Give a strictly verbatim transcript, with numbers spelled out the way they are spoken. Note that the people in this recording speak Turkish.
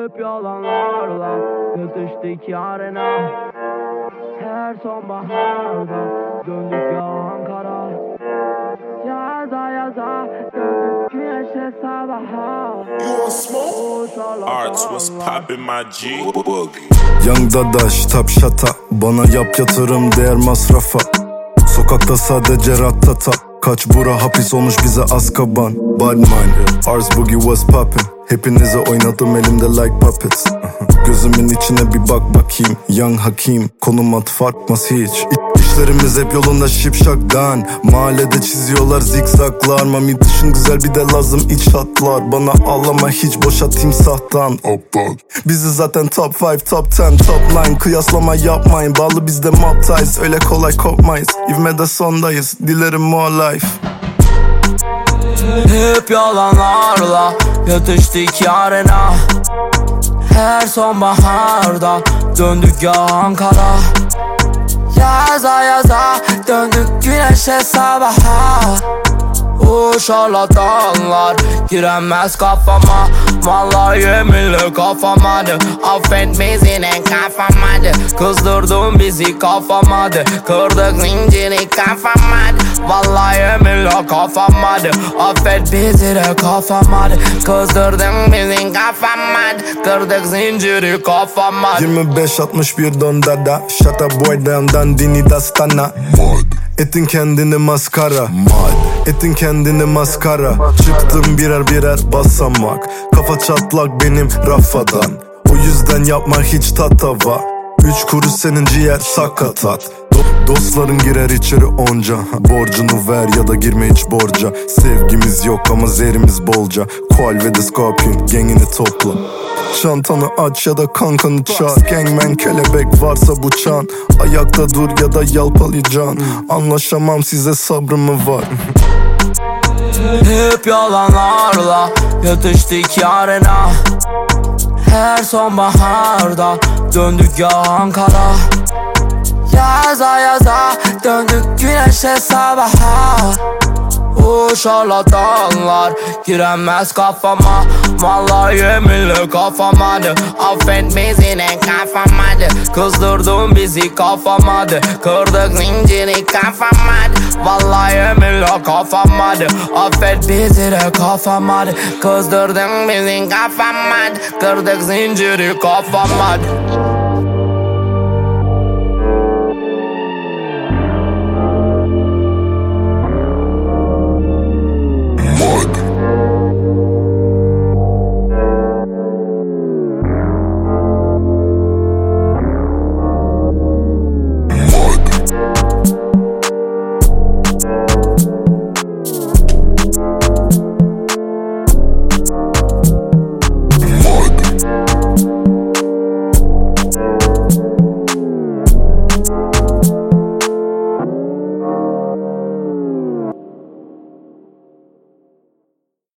Hep yalanlarla yatıştık yarına. Her sonbaharda döndük ya Ankara. Yaza yaza döndük güneşe sabaha. Arts was poppin' my G. Young Dadaş, Tap Şata. Bana yap yatırım değer masrafa. Sokakta sadece ratata. Kaç bura hapis olmuş bize Azkaban. Bad mind, Ars Boogie was poppin'. Hepinize oynadım elimde like puppets. Gözümün içine bir bak bakayım. Young Hakim, konum at farkmaz hiç. İşlerimiz hep yolunda şipşaktan. Mahallede çiziyorlar zikzaklar. Mami dışın güzel bir de lazım iç hatlar. Bana ağlama hiç boşa timsahtan. Bizi zaten top beş, top on, top nine. Kıyaslama yapmayın, bağlı bizde mob ties. Öyle kolay kopmayız, ivmede sondayız. Dilerim more life. Hep yalanlarla yatıştık yarına. Her sonbaharda döndük ya Ankara. Yaza yaza döndük güneşe sabaha. O şarlatanlar giremez kafama. Vallahi yeminle kafamadı. Affet bizi ne kafamadı. Kızdırdın bizi kafamadı. Kırdık zinciri kafamadı. Vallahi yeminle kafamadı. Affet bizi de kafamadı. Kızdırdın bizi kafamadı. Kırdık zinciri kafamadı. Yirmi beş altmış bir don dada. Shut up boy down dandini dastana. Etin kendini maskara. Etin kendini maskara. Çıktım birer birer basamak. Kafa çatlak benim rafadan. O yüzden yapma hiç tatava. Üç kuruş senin ciğer sakatat. Do- Dostların girer içeri onca. Borcunu ver ya da girme hiç borca. Sevgimiz yok ama zehrimiz bolca. Koal ve de Scorpion gengini topla. Çantanı aç ya da kankanı çağır. Gangman kelebek varsa bıçağın. Ayakta dur ya da yalpalayacaksın. Anlaşamam size sabrım mı var? Hep yalanlarla yatıştık yarına. Her sonbaharda döndük ya Ankara. Yaza yaza döndük güneşe sabaha. O şarlatanlar giremez kafama. Vallahi yeminle kafamadı. Affet bizi ne kafamadı. Kızdırdın bizi kafamadı. Kırdık zinciri kafamadı. Vallahi yeminle kafamadı. Affet bizi de kafamadı. Kızdırdın bizi kafamadı. Kırdık zinciri kafamadı.